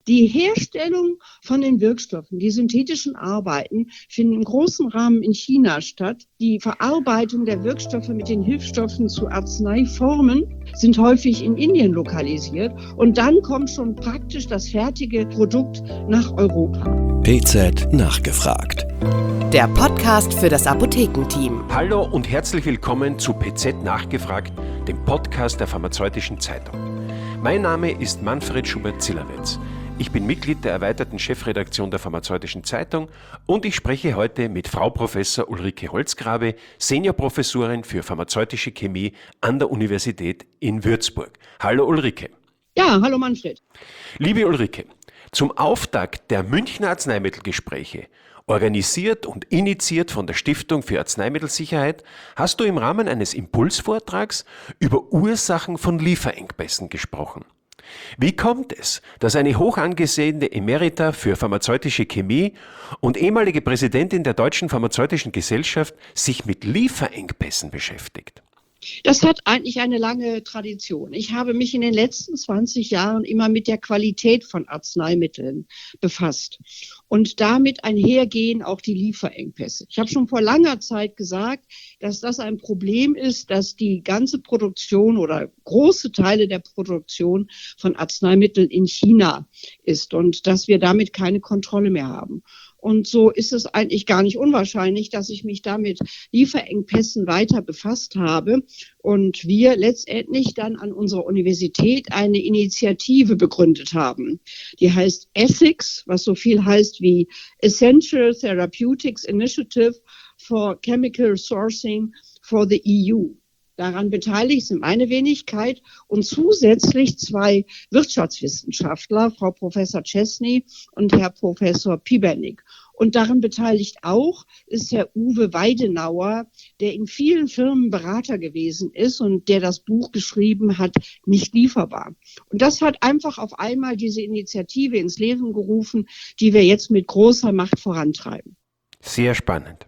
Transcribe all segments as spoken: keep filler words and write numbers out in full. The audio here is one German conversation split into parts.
Die Herstellung von den Wirkstoffen, die synthetischen Arbeiten, finden im großen Rahmen in China statt. Die Verarbeitung der Wirkstoffe mit den Hilfsstoffen zu Arzneiformen sind häufig in Indien lokalisiert. Und dann kommt schon praktisch das fertige Produkt nach Europa. P Z nachgefragt. Der Podcast für das Apothekenteam. Hallo und herzlich willkommen zu P Z nachgefragt, dem Podcast der Pharmazeutischen Zeitung. Mein Name ist Manfred Schubert-Zillerwetz. Ich bin Mitglied der erweiterten Chefredaktion der Pharmazeutischen Zeitung und ich spreche heute mit Frau Professor Ulrike Holzgrabe, Seniorprofessorin für pharmazeutische Chemie an der Universität in Würzburg. Hallo Ulrike. Ja, hallo Manfred. Liebe Ulrike, zum Auftakt der Münchner Arzneimittelgespräche, organisiert und initiiert von der Stiftung für Arzneimittelsicherheit, hast du im Rahmen eines Impulsvortrags über Ursachen von Lieferengpässen gesprochen. Wie kommt es, dass eine hoch angesehene Emerita für pharmazeutische Chemie und ehemalige Präsidentin der Deutschen Pharmazeutischen Gesellschaft sich mit Lieferengpässen beschäftigt? Das hat eigentlich eine lange Tradition. Ich habe mich in den letzten zwanzig Jahren immer mit der Qualität von Arzneimitteln befasst und damit einhergehen auch die Lieferengpässe. Ich habe schon vor langer Zeit gesagt, dass das ein Problem ist, dass die ganze Produktion oder große Teile der Produktion von Arzneimitteln in China ist und dass wir damit keine Kontrolle mehr haben. Und so ist es eigentlich gar nicht unwahrscheinlich, dass ich mich da mit Lieferengpässen weiter befasst habe und wir letztendlich dann an unserer Universität eine Initiative begründet haben. Die heißt ESSICS, was so viel heißt wie Essential Therapeutics Initiative for Chemical Sourcing for the E U. Daran beteiligt sind meine Wenigkeit und zusätzlich zwei Wirtschaftswissenschaftler, Frau Professor Chesney und Herr Professor Pibernik. Und daran beteiligt auch ist Herr Uwe Weidenauer, der in vielen Firmen Berater gewesen ist und der das Buch geschrieben hat, Nicht lieferbar. Und das hat einfach auf einmal diese Initiative ins Leben gerufen, die wir jetzt mit großer Macht vorantreiben. Sehr spannend.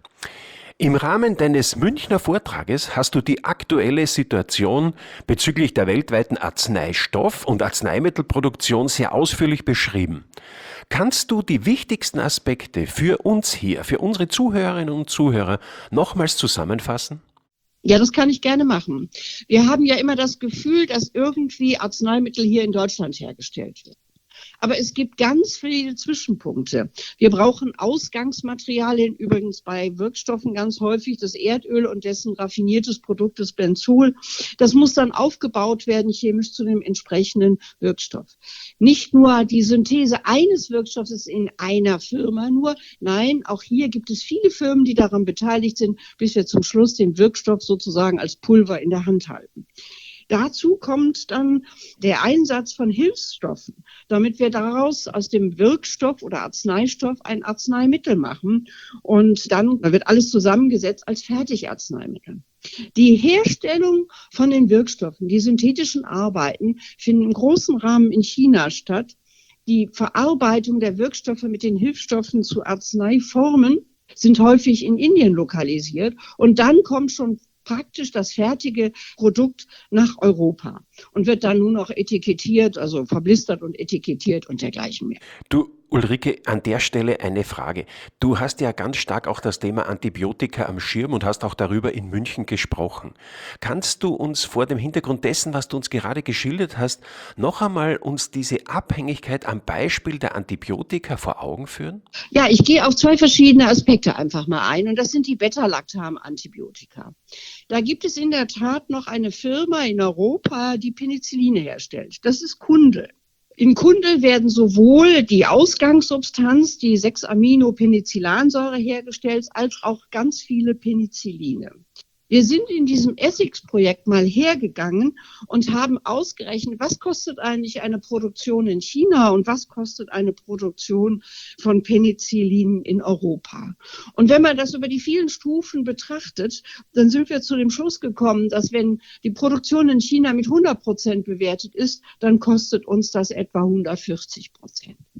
Im Rahmen deines Münchner Vortrages hast du die aktuelle Situation bezüglich der weltweiten Arzneistoff- und Arzneimittelproduktion sehr ausführlich beschrieben. Kannst du die wichtigsten Aspekte für uns hier, für unsere Zuhörerinnen und Zuhörer nochmals zusammenfassen? Ja, das kann ich gerne machen. Wir haben ja immer das Gefühl, dass irgendwie Arzneimittel hier in Deutschland hergestellt werden. Aber es gibt ganz viele Zwischenpunkte. Wir brauchen Ausgangsmaterialien, übrigens bei Wirkstoffen ganz häufig das Erdöl und dessen raffiniertes Produkt, das Benzol. Das muss dann aufgebaut werden chemisch zu dem entsprechenden Wirkstoff. Nicht nur die Synthese eines Wirkstoffes in einer Firma nur, nein, auch hier gibt es viele Firmen, die daran beteiligt sind, bis wir zum Schluss den Wirkstoff sozusagen als Pulver in der Hand halten. Dazu kommt dann der Einsatz von Hilfsstoffen, damit wir daraus aus dem Wirkstoff oder Arzneistoff ein Arzneimittel machen. Und dann da wird alles zusammengesetzt als Fertigarzneimittel. Die Herstellung von den Wirkstoffen, die synthetischen Arbeiten, finden im großen Rahmen in China statt. Die Verarbeitung der Wirkstoffe mit den Hilfsstoffen zu Arzneiformen sind häufig in Indien lokalisiert. Und dann kommt schon praktisch das fertige Produkt nach Europa und wird dann nur noch etikettiert, also verblistert und etikettiert und dergleichen mehr. Du, Ulrike, an der Stelle eine Frage. Du hast ja ganz stark auch das Thema Antibiotika am Schirm und hast auch darüber in München gesprochen. Kannst du uns vor dem Hintergrund dessen, was du uns gerade geschildert hast, noch einmal uns diese Abhängigkeit am Beispiel der Antibiotika vor Augen führen? Ja, ich gehe auf zwei verschiedene Aspekte einfach mal ein und das sind die Beta-Lactam-Antibiotika. Da gibt es in der Tat noch eine Firma in Europa, die Penicilline herstellt. Das ist Kundl. In Kundl werden sowohl die Ausgangssubstanz, die sechs Aminopenicillansäure hergestellt, als auch ganz viele Penicilline. Wir sind in diesem ESSICS-Projekt mal hergegangen und haben ausgerechnet, was kostet eigentlich eine Produktion in China und was kostet eine Produktion von Penicillin in Europa. Und wenn man das über die vielen Stufen betrachtet, dann sind wir zu dem Schluss gekommen, dass wenn die Produktion in China mit hundert Prozent bewertet ist, dann kostet uns das etwa hundertvierzig Prozent.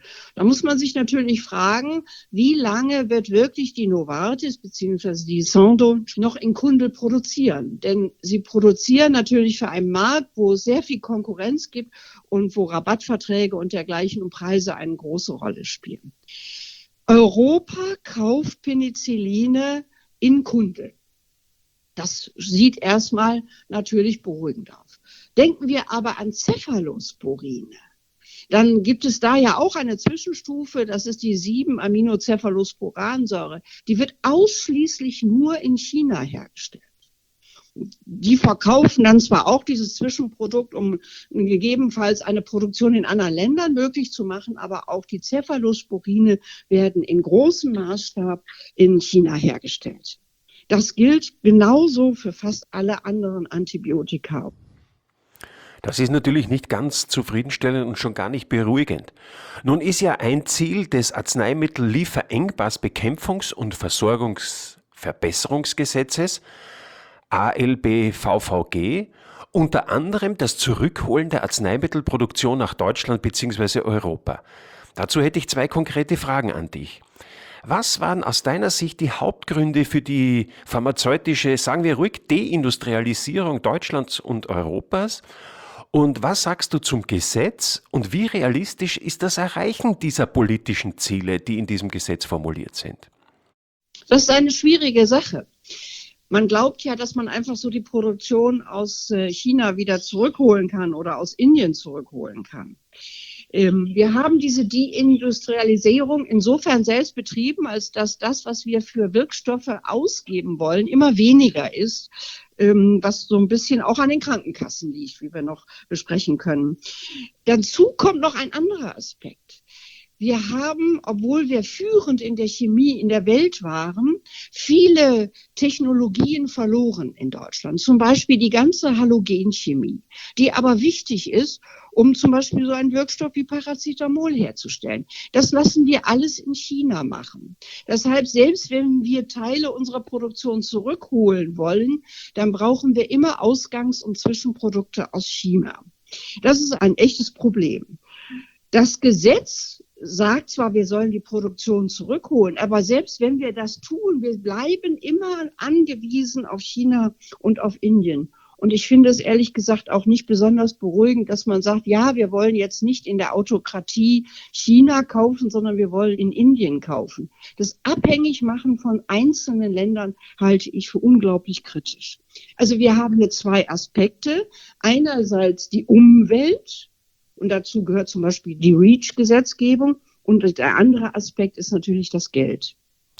Da muss man sich natürlich fragen, wie lange wird wirklich die Novartis bzw. die Sandoz noch in Kundl produzieren? Denn sie produzieren natürlich für einen Markt, wo es sehr viel Konkurrenz gibt und wo Rabattverträge und dergleichen und Preise eine große Rolle spielen. Europa kauft Penicilline in Kundl. Das sieht erstmal natürlich beruhigend aus. Denken wir aber an Cephalosporine. Dann gibt es da ja auch eine Zwischenstufe, das ist die sieben Aminocephalosporansäure. Die wird ausschließlich nur in China hergestellt. Die verkaufen dann zwar auch dieses Zwischenprodukt, um gegebenenfalls eine Produktion in anderen Ländern möglich zu machen, aber auch die Cephalosporine werden in großem Maßstab in China hergestellt. Das gilt genauso für fast alle anderen Antibiotika. Das ist natürlich nicht ganz zufriedenstellend und schon gar nicht beruhigend. Nun ist ja ein Ziel des Arzneimittel-Lieferengpassbekämpfungs- und Versorgungsverbesserungsgesetzes A L B V V G unter anderem das Zurückholen der Arzneimittelproduktion nach Deutschland bzw. Europa. Dazu hätte ich zwei konkrete Fragen an dich. Was waren aus deiner Sicht die Hauptgründe für die pharmazeutische, sagen wir ruhig, Deindustrialisierung Deutschlands und Europas? Und was sagst du zum Gesetz und wie realistisch ist das Erreichen dieser politischen Ziele, die in diesem Gesetz formuliert sind? Das ist eine schwierige Sache. Man glaubt ja, dass man einfach so die Produktion aus China wieder zurückholen kann oder aus Indien zurückholen kann. Wir haben diese Deindustrialisierung insofern selbst betrieben, als dass das, was wir für Wirkstoffe ausgeben wollen, immer weniger ist, was so ein bisschen auch an den Krankenkassen liegt, wie wir noch besprechen können. Dazu kommt noch ein anderer Aspekt. Wir haben, obwohl wir führend in der Chemie in der Welt waren, viele Technologien verloren in Deutschland. Zum Beispiel die ganze Halogenchemie, die aber wichtig ist, um zum Beispiel so einen Wirkstoff wie Paracetamol herzustellen. Das lassen wir alles in China machen. Deshalb, selbst wenn wir Teile unserer Produktion zurückholen wollen, dann brauchen wir immer Ausgangs- und Zwischenprodukte aus China. Das ist ein echtes Problem. Das Gesetz sagt zwar, wir sollen die Produktion zurückholen, aber selbst wenn wir das tun, wir bleiben immer angewiesen auf China und auf Indien. Und ich finde es ehrlich gesagt auch nicht besonders beruhigend, dass man sagt, ja, wir wollen jetzt nicht in der Autokratie China kaufen, sondern wir wollen in Indien kaufen. Das Abhängigmachen von einzelnen Ländern halte ich für unglaublich kritisch. Also wir haben hier zwei Aspekte. Einerseits die Umwelt. Und dazu gehört zum Beispiel die REACH-Gesetzgebung. Und der andere Aspekt ist natürlich das Geld.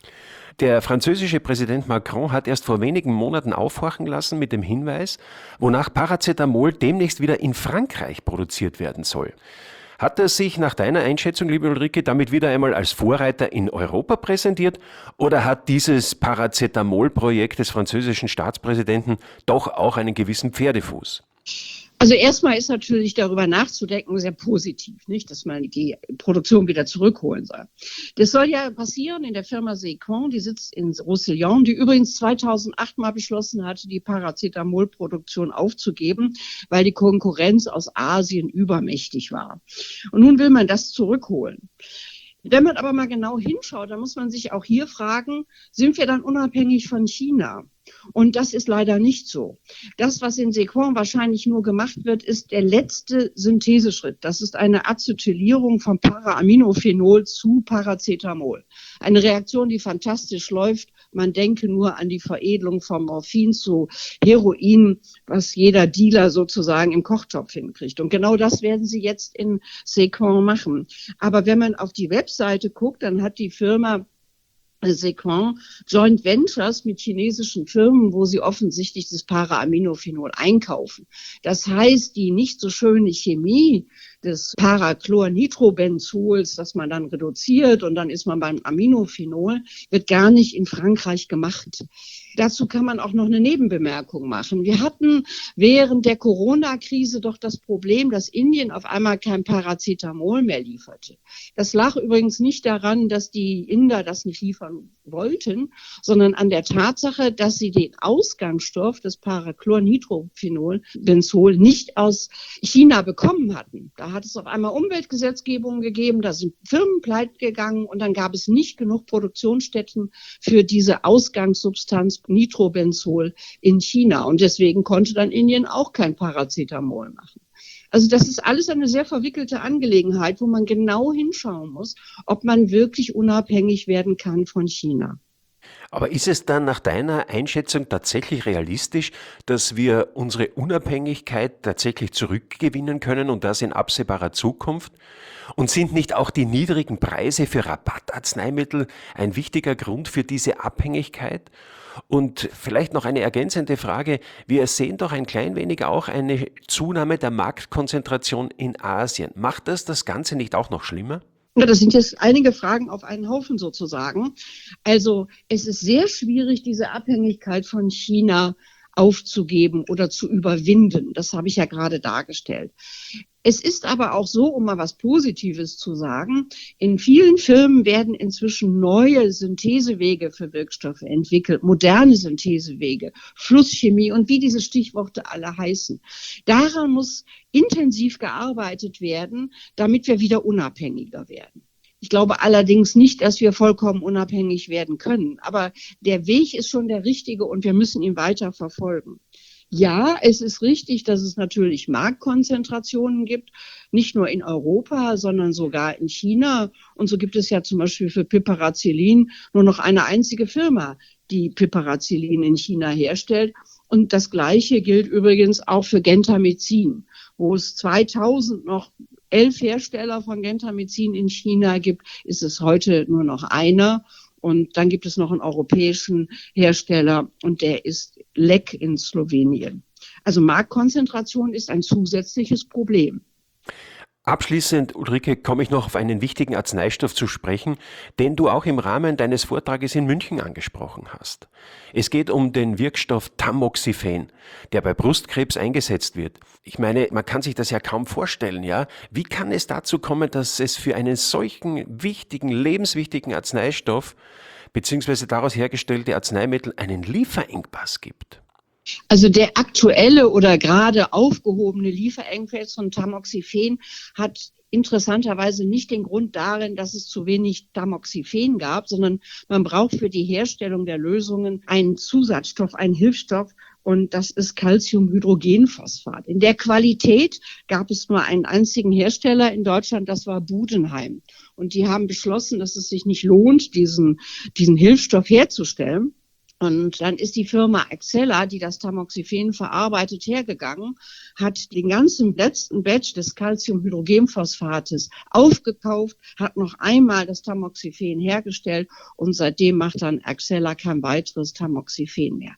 Der französische Präsident Macron hat erst vor wenigen Monaten aufhorchen lassen mit dem Hinweis, wonach Paracetamol demnächst wieder in Frankreich produziert werden soll. Hat er sich nach deiner Einschätzung, liebe Ulrike, damit wieder einmal als Vorreiter in Europa präsentiert oder hat dieses Paracetamol-Projekt des französischen Staatspräsidenten doch auch einen gewissen Pferdefuß? Also erstmal ist natürlich darüber nachzudenken sehr positiv, nicht, dass man die Produktion wieder zurückholen soll. Das soll ja passieren in der Firma Sequan, die sitzt in Roussillon, die übrigens zweitausendacht mal beschlossen hatte, die Paracetamol-Produktion aufzugeben, weil die Konkurrenz aus Asien übermächtig war. Und nun will man das zurückholen. Wenn man aber mal genau hinschaut, dann muss man sich auch hier fragen, sind wir dann unabhängig von China? Und das ist leider nicht so. Das, was in Sequan wahrscheinlich nur gemacht wird, ist der letzte Syntheseschritt. Das ist eine Acetylierung von Para-Aminophenol zu Paracetamol. Eine Reaktion, die fantastisch läuft. Man denke nur an die Veredelung von Morphin zu Heroin, was jeder Dealer sozusagen im Kochtopf hinkriegt. Und genau das werden sie jetzt in Sequan machen. Aber wenn man auf die Webseite guckt, dann hat die Firma Sequan Joint Ventures mit chinesischen Firmen, wo sie offensichtlich das Para-Aminophenol einkaufen. Das heißt, die nicht so schöne Chemie des Parachlornitrobenzols, das man dann reduziert und dann ist man beim Aminophenol, wird gar nicht in Frankreich gemacht. Dazu kann man auch noch eine Nebenbemerkung machen. Wir hatten während der Corona-Krise doch das Problem, dass Indien auf einmal kein Paracetamol mehr lieferte. Das lag übrigens nicht daran, dass die Inder das nicht liefern wollten, sondern an der Tatsache, dass sie den Ausgangsstoff des Parachlornitrophenol-Benzol nicht aus China bekommen hatten. Da hat es auf einmal Umweltgesetzgebungen gegeben, da sind Firmen pleite gegangen und dann gab es nicht genug Produktionsstätten für diese Ausgangssubstanz Nitrobenzol in China. Und deswegen konnte dann Indien auch kein Paracetamol machen. Also das ist alles eine sehr verwickelte Angelegenheit, wo man genau hinschauen muss, ob man wirklich unabhängig werden kann von China. Aber ist es dann nach deiner Einschätzung tatsächlich realistisch, dass wir unsere Unabhängigkeit tatsächlich zurückgewinnen können und das in absehbarer Zukunft? Und sind nicht auch die niedrigen Preise für Rabattarzneimittel ein wichtiger Grund für diese Abhängigkeit? Und vielleicht noch eine ergänzende Frage. Wir sehen doch ein klein wenig auch eine Zunahme der Marktkonzentration in Asien. Macht das das Ganze nicht auch noch schlimmer? Ja, das sind jetzt einige Fragen auf einen Haufen sozusagen. Also es ist sehr schwierig, diese Abhängigkeit von China aufzugeben oder zu überwinden. Das habe ich ja gerade dargestellt. Es ist aber auch so, um mal was Positives zu sagen, in vielen Firmen werden inzwischen neue Synthesewege für Wirkstoffe entwickelt, moderne Synthesewege, Flusschemie und wie diese Stichworte alle heißen. Daran muss intensiv gearbeitet werden, damit wir wieder unabhängiger werden. Ich glaube allerdings nicht, dass wir vollkommen unabhängig werden können. Aber der Weg ist schon der richtige und wir müssen ihn weiter verfolgen. Ja, es ist richtig, dass es natürlich Marktkonzentrationen gibt, nicht nur in Europa, sondern sogar in China. Und so gibt es ja zum Beispiel für Piperacillin nur noch eine einzige Firma, die Piperacillin in China herstellt. Und das Gleiche gilt übrigens auch für Gentamicin, wo es zweitausend noch elf Hersteller von Gentamicin in China gibt, ist es heute nur noch einer. Und dann gibt es noch einen europäischen Hersteller und der ist Lek in Slowenien. Also Marktkonzentration ist ein zusätzliches Problem. Abschließend, Ulrike, komme ich noch auf einen wichtigen Arzneistoff zu sprechen, den du auch im Rahmen deines Vortrages in München angesprochen hast. Es geht um den Wirkstoff Tamoxifen, der bei Brustkrebs eingesetzt wird. Ich meine, man kann sich das ja kaum vorstellen, ja? Wie kann es dazu kommen, dass es für einen solchen wichtigen, lebenswichtigen Arzneistoff beziehungsweise daraus hergestellte Arzneimittel einen Lieferengpass gibt? Also der aktuelle oder gerade aufgehobene Lieferengpass von Tamoxifen hat interessanterweise nicht den Grund darin, dass es zu wenig Tamoxifen gab, sondern man braucht für die Herstellung der Lösungen einen Zusatzstoff, einen Hilfsstoff, und das ist Calciumhydrogenphosphat. In der Qualität gab es nur einen einzigen Hersteller in Deutschland, das war Budenheim. Und die haben beschlossen, dass es sich nicht lohnt, diesen, diesen Hilfsstoff herzustellen. Und dann ist die Firma Axella, die das Tamoxifen verarbeitet, hergegangen, hat den ganzen letzten Batch des Calciumhydrogenphosphates aufgekauft, hat noch einmal das Tamoxifen hergestellt und seitdem macht dann Axella kein weiteres Tamoxifen mehr.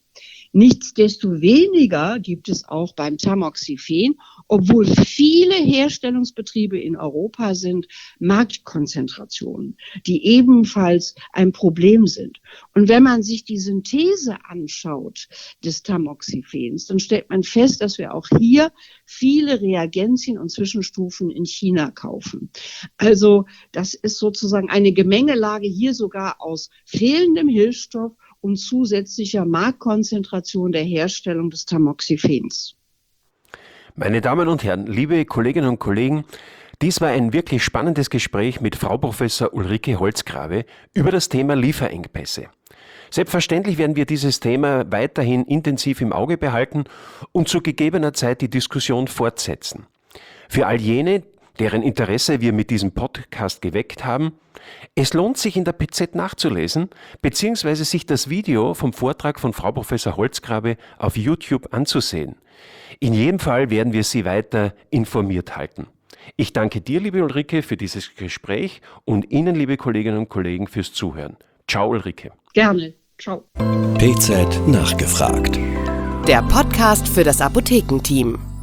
Nichtsdestoweniger gibt es auch beim Tamoxifen, obwohl viele Herstellungsbetriebe in Europa sind, Marktkonzentrationen, die ebenfalls ein Problem sind. Und wenn man sich die Synthese anschaut des Tamoxifens, dann stellt man fest, dass wir auch hier viele Reagenzien und Zwischenstufen in China kaufen. Also das ist sozusagen eine Gemengelage hier sogar aus fehlendem Hilfsstoff und zusätzlicher Marktkonzentration der Herstellung des Tamoxifens. Meine Damen und Herren, liebe Kolleginnen und Kollegen, dies war ein wirklich spannendes Gespräch mit Frau Professor Ulrike Holzgrabe über das Thema Lieferengpässe. Selbstverständlich werden wir dieses Thema weiterhin intensiv im Auge behalten und zu gegebener Zeit die Diskussion fortsetzen. Für all jene, deren Interesse wir mit diesem Podcast geweckt haben, es lohnt sich in der P Z nachzulesen, beziehungsweise sich das Video vom Vortrag von Frau Professor Holzgrabe auf YouTube anzusehen. In jedem Fall werden wir Sie weiter informiert halten. Ich danke dir, liebe Ulrike, für dieses Gespräch und Ihnen, liebe Kolleginnen und Kollegen, fürs Zuhören. Ciao, Ulrike. Gerne. Ciao. P Z nachgefragt. Der Podcast für das Apothekenteam.